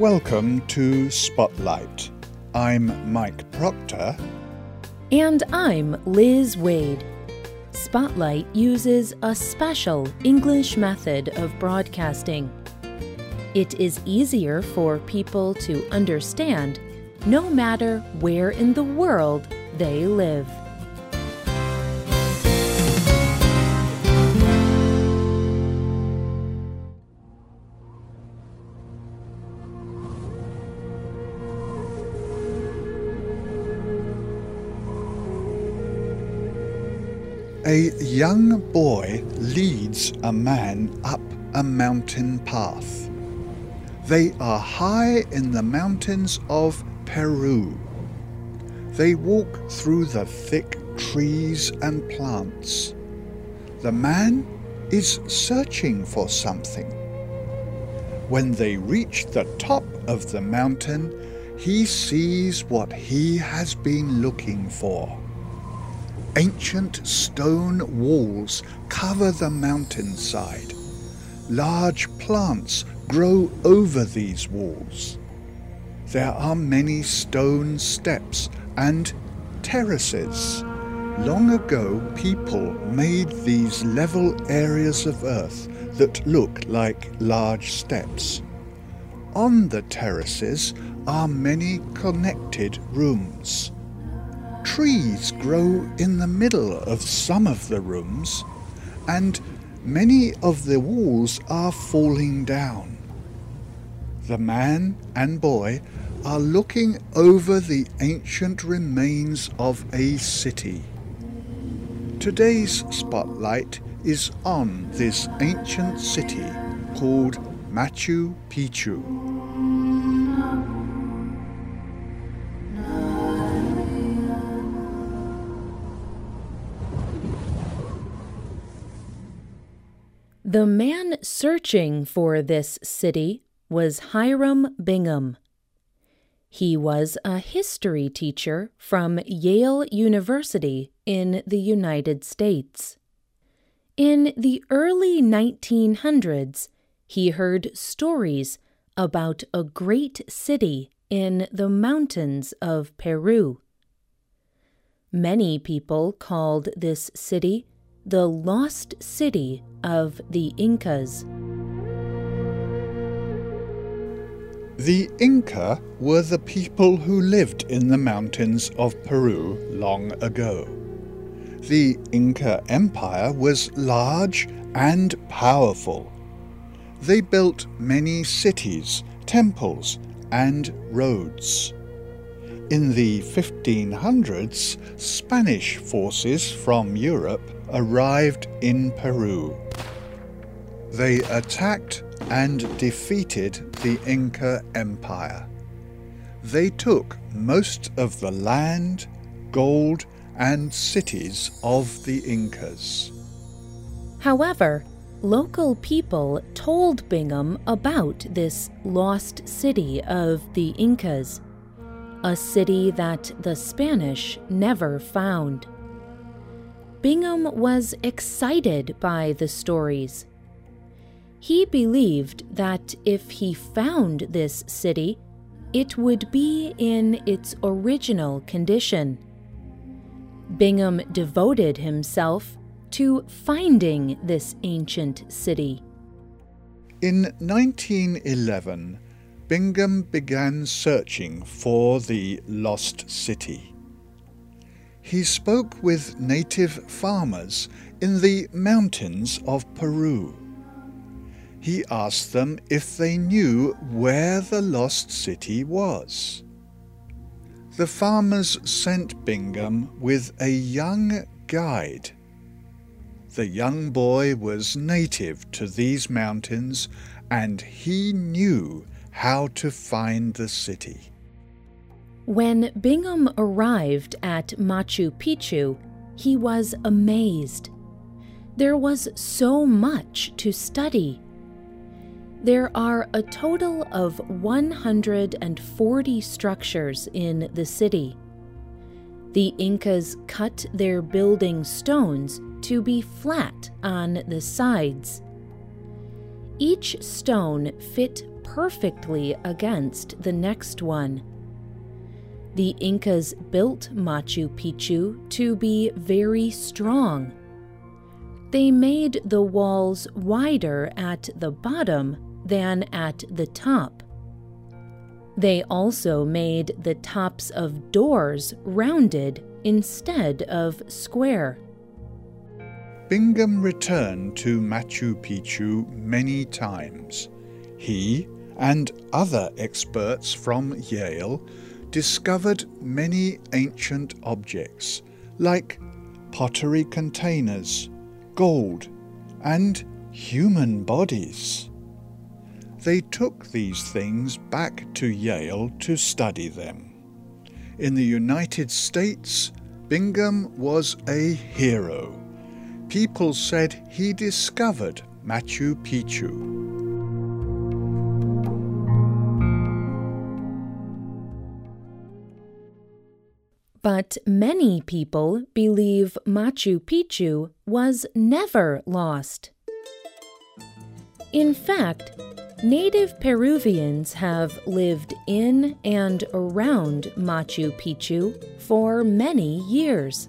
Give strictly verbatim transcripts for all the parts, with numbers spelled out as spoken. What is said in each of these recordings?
Welcome to Spotlight. I'm Mike Proctor. And I'm Liz Wade. Spotlight uses a special English method of broadcasting. It is easier for people to understand no matter where in the world they live. A young boy leads a man up a mountain path. They are high in the mountains of Peru. They walk through the thick trees and plants. The man is searching for something. When they reach the top of the mountain, he sees what he has been looking for. Ancient stone walls cover the mountainside. Large plants grow over these walls. There are many stone steps and terraces. Long ago, people made these level areas of earth that look like large steps. On the terraces are many connected rooms. Trees grow in the middle of some of the rooms, and many of the walls are falling down. The man and boy are looking over the ancient remains of a city. Today's spotlight is on this ancient city called Machu Picchu. The man searching for this city was Hiram Bingham. He was a history teacher from Yale University in the United States. In the early nineteen hundreds, he heard stories about a great city in the mountains of Peru. Many people called this city the Lost City of the Incas. The Inca were the people who lived in the mountains of Peru long ago. The Inca Empire was large and powerful. They built many cities, temples, and roads. In the fifteen hundreds, Spanish forces from Europe arrived in Peru. They attacked and defeated the Inca Empire. They took most of the land, gold, and cities of the Incas. However, local people told Bingham about this lost city of the Incas, a city that the Spanish never found. Bingham was excited by the stories. He believed that if he found this city, it would be in its original condition. Bingham devoted himself to finding this ancient city. In nineteen eleven, Bingham began searching for the lost city. He spoke with native farmers in the mountains of Peru. He asked them if they knew where the lost city was. The farmers sent Bingham with a young guide. The young boy was native to these mountains, and he knew how to find the city. When Bingham arrived at Machu Picchu, he was amazed. There was so much to study. There are a total of one hundred forty structures in the city. The Incas cut their building stones to be flat on the sides. Each stone fit perfectly against the next one. The Incas built Machu Picchu to be very strong. They made the walls wider at the bottom than at the top. They also made the tops of doors rounded instead of square. Bingham returned to Machu Picchu many times. He and other experts from Yale discovered many ancient objects like pottery containers, gold, and human bodies. They took these things back to Yale to study them. In the United States, Bingham was a hero. People said he discovered Machu Picchu. But many people believe Machu Picchu was never lost. In fact, native Peruvians have lived in and around Machu Picchu for many years.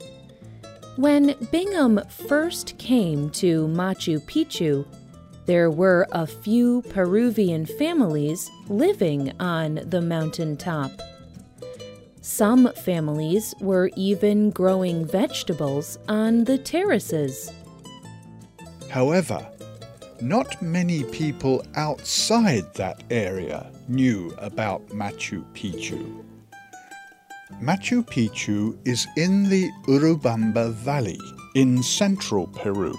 When Bingham first came to Machu Picchu, there were a few Peruvian families living on the mountaintop. Some families were even growing vegetables on the terraces. However, not many people outside that area knew about Machu Picchu. Machu Picchu is in the Urubamba Valley in central Peru.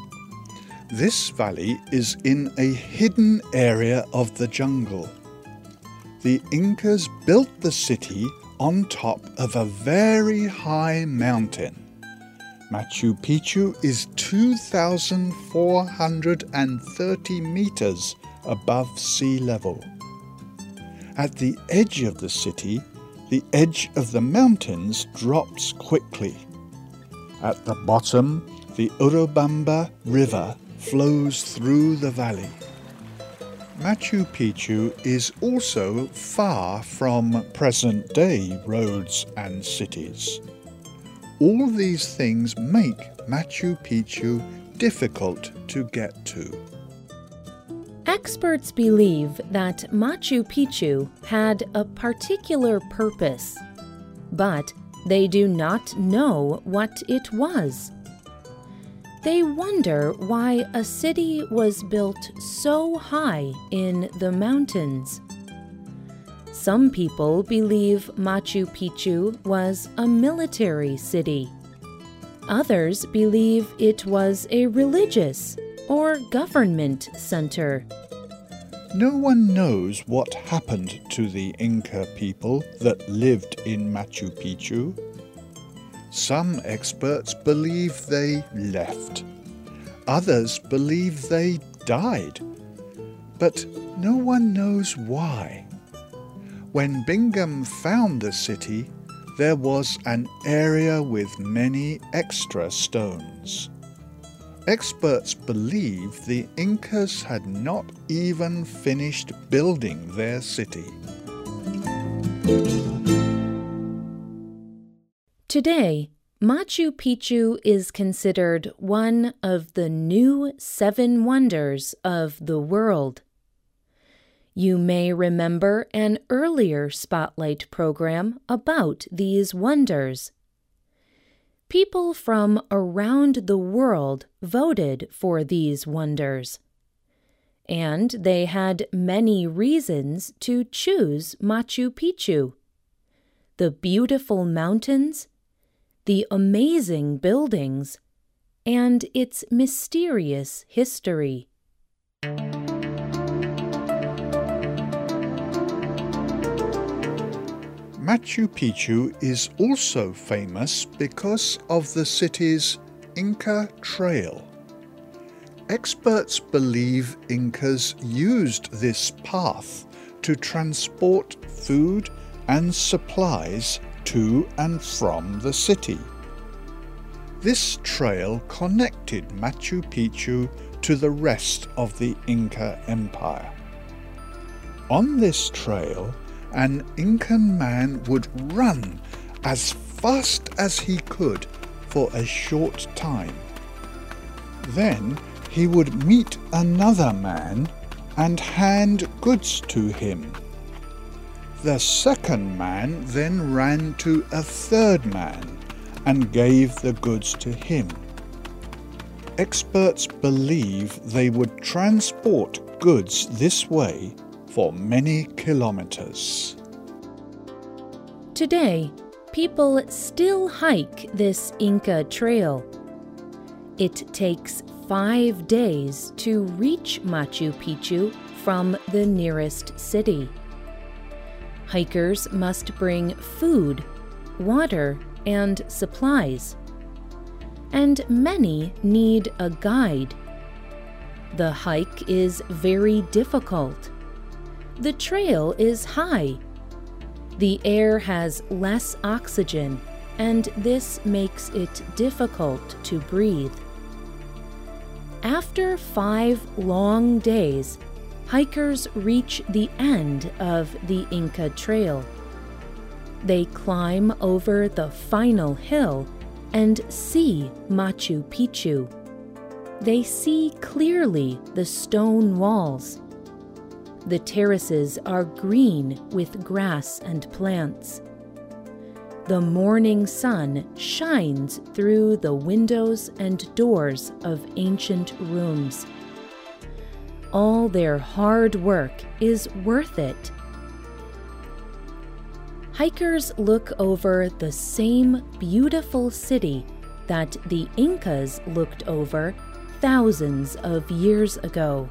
This valley is in a hidden area of the jungle. The Incas built the city on top of a very high mountain. Machu Picchu is two thousand four hundred thirty meters above sea level. At the edge of the city, the edge of the mountains drops quickly. At the bottom, the Urubamba River flows through the valley. Machu Picchu is also far from present-day roads and cities. All these things make Machu Picchu difficult to get to. Experts believe that Machu Picchu had a particular purpose, but they do not know what it was. They wonder why a city was built so high in the mountains. Some people believe Machu Picchu was a military city. Others believe it was a religious or government center. No one knows what happened to the Inca people that lived in Machu Picchu. Some experts believe they left. Others believe they died. But no one knows why. When Bingham found the city, there was an area with many extra stones. Experts believe the Incas had not even finished building their city. Today, Machu Picchu is considered one of the new seven wonders of the world. You may remember an earlier Spotlight program about these wonders. People from around the world voted for these wonders, and they had many reasons to choose Machu Picchu. The beautiful mountains, the amazing buildings, and its mysterious history. Machu Picchu is also famous because of the city's Inca Trail. Experts believe Incas used this path to transport food and supplies to and from the city. This trail connected Machu Picchu to the rest of the Inca Empire. On this trail, an Incan man would run as fast as he could for a short time. Then he would meet another man and hand goods to him. The second man then ran to a third man and gave the goods to him. Experts believe they would transport goods this way for many kilometers. Today, people still hike this Inca trail. It takes five days to reach Machu Picchu from the nearest city. Hikers must bring food, water, and supplies. And many need a guide. The hike is very difficult. The trail is high. The air has less oxygen, and this makes it difficult to breathe. After five long days, hikers reach the end of the Inca Trail. They climb over the final hill and see Machu Picchu. They see clearly the stone walls. The terraces are green with grass and plants. The morning sun shines through the windows and doors of ancient rooms. All their hard work is worth it. Hikers look over the same beautiful city that the Incas looked over thousands of years ago.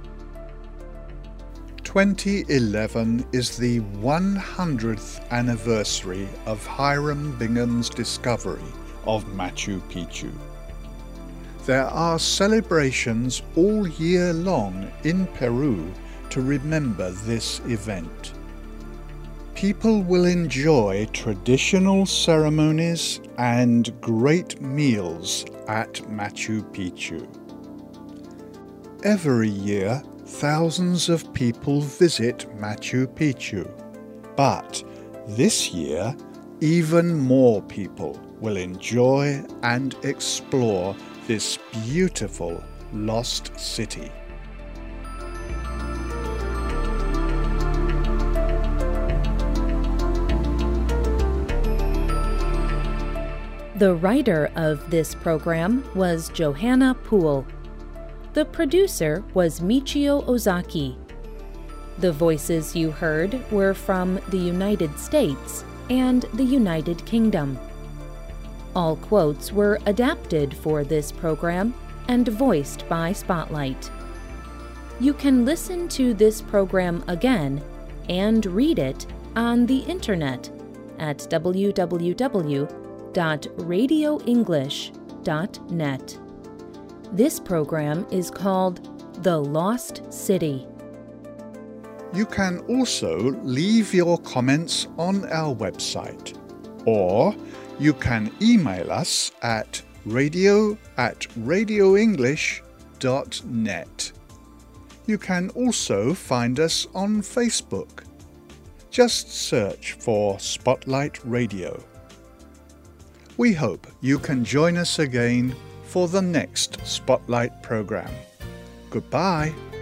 twenty eleven is the one hundredth anniversary of Hiram Bingham's discovery of Machu Picchu. There are celebrations all year long in Peru to remember this event. People will enjoy traditional ceremonies and great meals at Machu Picchu. Every year, thousands of people visit Machu Picchu, but this year, even more people will enjoy and explore this beautiful lost city. The writer of this program was Johanna Poole. The producer was Michio Ozaki. The voices you heard were from the United States and the United Kingdom. All quotes were adapted for this program and voiced by Spotlight. You can listen to this program again and read it on the internet at w w w dot radio english dot net. This program is called The Lost City. You can also leave your comments on our website, or you can email us at radio at radio english dot net. You can also find us on Facebook. Just search for Spotlight Radio. We hope you can join us again for the next Spotlight program. Goodbye.